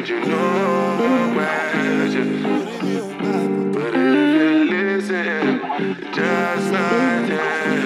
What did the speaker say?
but you know where you. But if you listen, just like that.